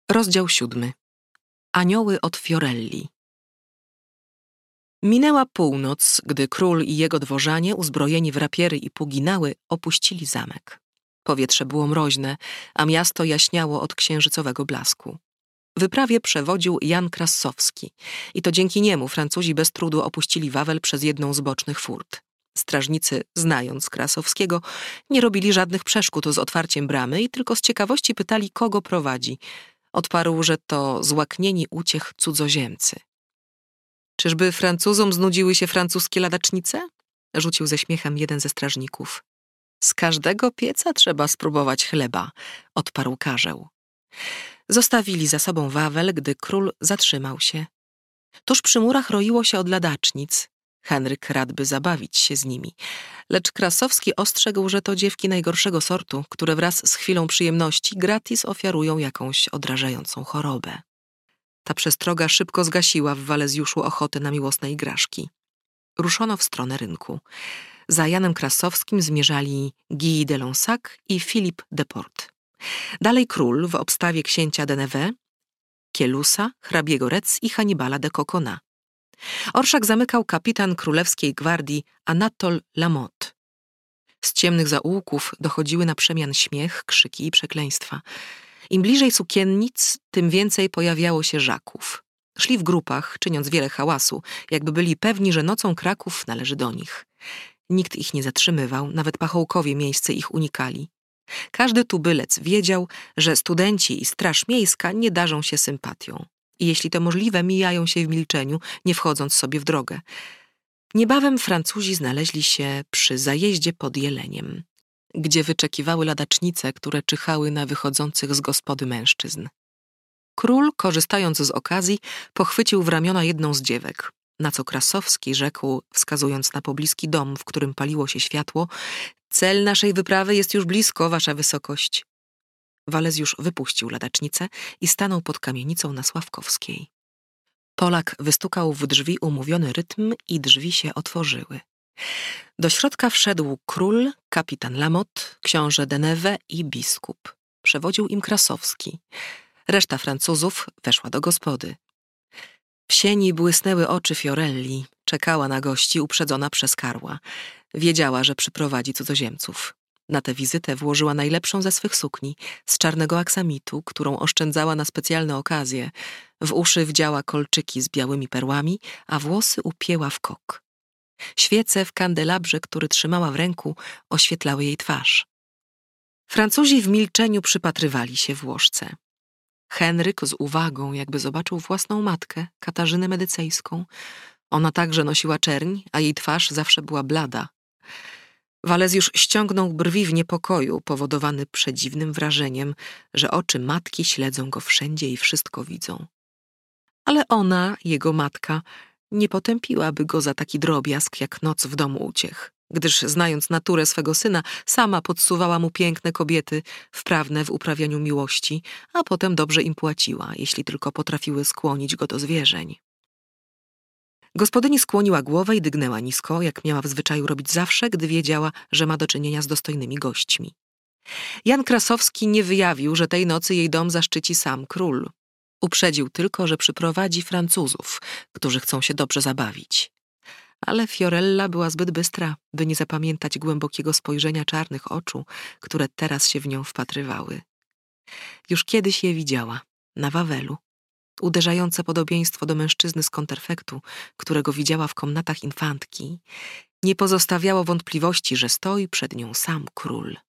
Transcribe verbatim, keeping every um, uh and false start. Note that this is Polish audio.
Rozdział siódmy. Anioły od Fiorelli. Minęła północ, gdy król i jego dworzanie, uzbrojeni w rapiery i puginały, opuścili zamek. Powietrze było mroźne, a miasto jaśniało od księżycowego blasku. Wyprawie przewodził Jan Krassowski i to dzięki niemu Francuzi bez trudu opuścili Wawel przez jedną z bocznych furt. Strażnicy, znając Krassowskiego, nie robili żadnych przeszkód z otwarciem bramy i tylko z ciekawości pytali, kogo prowadzi. Odparł, że to złaknieni uciech cudzoziemcy. Czyżby Francuzom znudziły się francuskie ladacznice? Rzucił ze śmiechem jeden ze strażników. Z każdego pieca trzeba spróbować chleba, odparł karzeł. Zostawili za sobą Wawel, gdy król zatrzymał się. Tuż przy murach roiło się od ladacznic. Henryk rad by zabawić się z nimi, lecz Krassowski ostrzegł, że to dziewki najgorszego sortu, które wraz z chwilą przyjemności gratis ofiarują jakąś odrażającą chorobę. Ta przestroga szybko zgasiła w Walezjuszu ochotę na miłosne igraszki. Ruszono w stronę rynku. Za Janem Krassowskim zmierzali Guy de Lonsac i Philippe de Port. Dalej król w obstawie księcia de Nevers, Kielusa, hrabiego Retz i Hannibala de Coconnas. Orszak zamykał kapitan królewskiej gwardii Anatole Lamotte. Z ciemnych zaułków dochodziły na przemian śmiech, krzyki i przekleństwa. Im bliżej sukiennic, tym więcej pojawiało się żaków. Szli w grupach, czyniąc wiele hałasu, jakby byli pewni, że nocą Kraków należy do nich. Nikt ich nie zatrzymywał, nawet pachołkowie miejsce ich unikali. Każdy tubylec wiedział, że studenci i straż miejska nie darzą się sympatią. I jeśli to możliwe, mijają się w milczeniu, nie wchodząc sobie w drogę. Niebawem Francuzi znaleźli się przy zajeździe pod Jeleniem, gdzie wyczekiwały ladacznice, które czyhały na wychodzących z gospody mężczyzn. Król, korzystając z okazji, pochwycił w ramiona jedną z dziewek, na co Krassowski rzekł, wskazując na pobliski dom, w którym paliło się światło: cel naszej wyprawy jest już blisko, wasza wysokość. Walezjusz wypuścił ladacznicę i stanął pod kamienicą na Sławkowskiej. Polak wystukał w drzwi umówiony rytm i drzwi się otworzyły. Do środka wszedł król, kapitan Lamotte, książę de Nevers i biskup. Przewodził im Krassowski. Reszta Francuzów weszła do gospody. W sieni błysnęły oczy Fiorelli. Czekała na gości, uprzedzona przez Karła. Wiedziała, że przyprowadzi cudzoziemców. Na tę wizytę włożyła najlepszą ze swych sukni, z czarnego aksamitu, którą oszczędzała na specjalne okazje. W uszy wdziała kolczyki z białymi perłami, a włosy upięła w kok. Świece w kandelabrze, który trzymała w ręku, oświetlały jej twarz. Francuzi w milczeniu przypatrywali się Włoszce. Henryk z uwagą jakby zobaczył własną matkę, Katarzynę Medycejską. Ona także nosiła czerń, a jej twarz zawsze była blada. Walezjusz ściągnął brwi w niepokoju, powodowany przedziwnym wrażeniem, że oczy matki śledzą go wszędzie i wszystko widzą. Ale ona, jego matka, nie potępiłaby go za taki drobiazg jak noc w domu uciech, gdyż, znając naturę swego syna, sama podsuwała mu piękne kobiety, wprawne w uprawianiu miłości, a potem dobrze im płaciła, jeśli tylko potrafiły skłonić go do zwierzeń. Gospodyni skłoniła głowę i dygnęła nisko, jak miała w zwyczaju robić zawsze, gdy wiedziała, że ma do czynienia z dostojnymi gośćmi. Jan Krassowski nie wyjawił, że tej nocy jej dom zaszczyci sam król. Uprzedził tylko, że przyprowadzi Francuzów, którzy chcą się dobrze zabawić. Ale Fiorella była zbyt bystra, by nie zapamiętać głębokiego spojrzenia czarnych oczu, które teraz się w nią wpatrywały. Już kiedyś je widziała, na Wawelu. Uderzające podobieństwo do mężczyzny z konterfektu, którego widziała w komnatach infantki, nie pozostawiało wątpliwości, że stoi przed nią sam król.